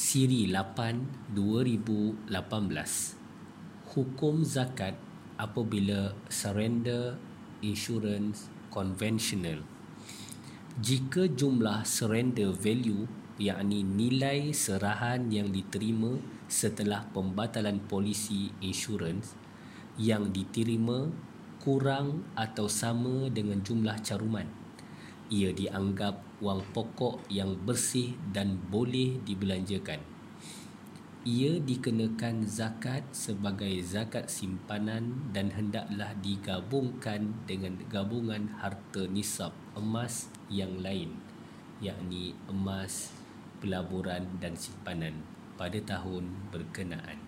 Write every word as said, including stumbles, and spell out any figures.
Siri lapan dua ribu lapan belas. Hukum zakat apabila surrender insurance konvensional. Jika jumlah surrender value, yakni nilai serahan yang diterima setelah pembatalan polisi insurans yang diterima kurang atau sama dengan jumlah caruman, ia dianggap wang pokok yang bersih dan boleh dibelanjakan. Ia dikenakan zakat sebagai zakat simpanan dan hendaklah digabungkan dengan gabungan harta nisab emas yang lain, yakni emas, pelaburan dan simpanan pada tahun berkenaan.